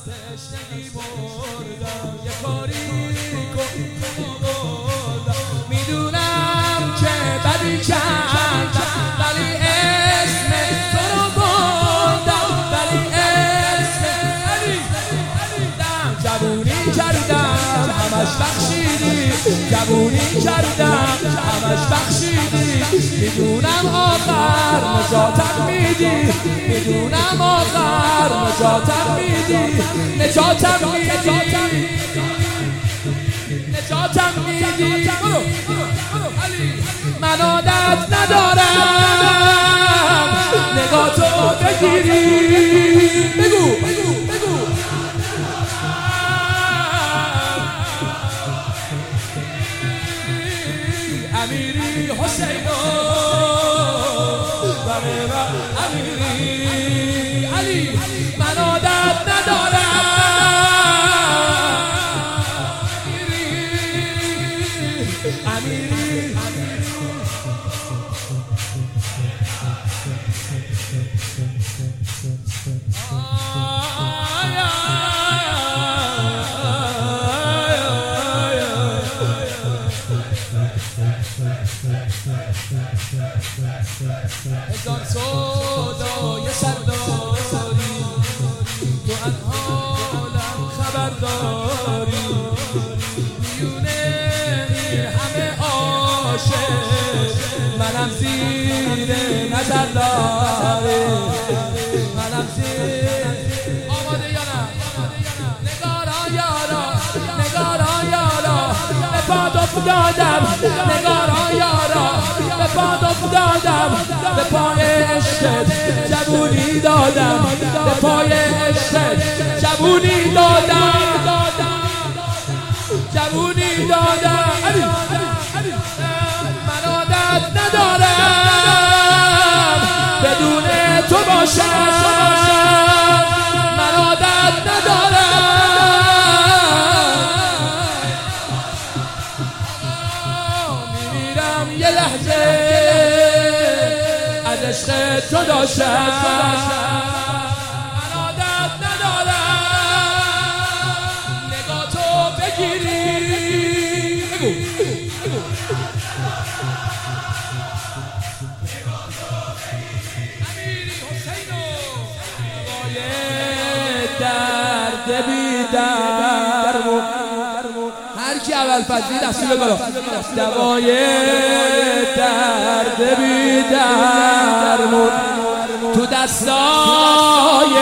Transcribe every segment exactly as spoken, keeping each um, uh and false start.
تشنگی مردم یه کاری کن مردم میدونم که بدی کردم ولی اسم تو رو بردم ولی اسم دم جوونی کردم همش بخشیدی جوونی کردم همش بخشیدی میدونم آخر نجاتم میدی میدونم آخر نجاتم میدی نجاتم میدی نجاتم میدی من عادت ندارم نگاه تو بگیری بگو بگو امیری حسینو امیری علی من عادت ندارم امیری هزار سودای سرداری تو از حالم خبر داری میونه همه عاشق منم زیر نظر داری منم زیر آماده یا نه نگارا یارا نگارا یارا به پاد افتادم نگارا یارا به پاد افتادم به پای عشقت جوونی دادم به پای عشقت جوونی دادم جوونی دادم من عادت ندارم بدون تو باشم من عادت ندارم میمیرم یه لحظه عشق تو داشتم من عادت ندارم نگاه تو بگیری بگو امیری حسینو دوای درد بی درمون هر کی اول فضلی دستی بگو دوای درد بی درمون تو دستای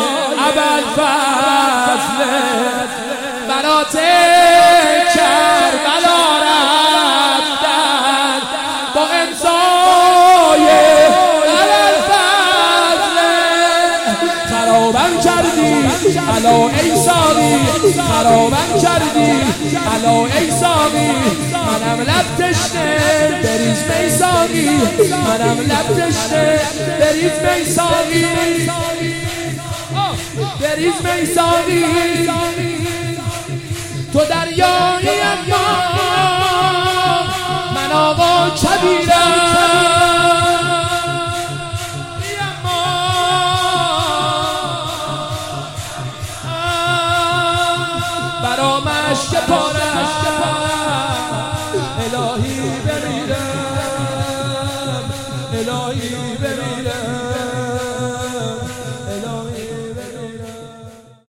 ابوالفضل برات کربلا رفتن با امضای ابوالفضل خرابم کردی الا ای ساقی خرابم کردی الا ای ساقی منم لب تشنه بریز می ساقی منم لب تشنه بریز می ساقی بریز می ساقی تو دریایی اما من آقا کبیرم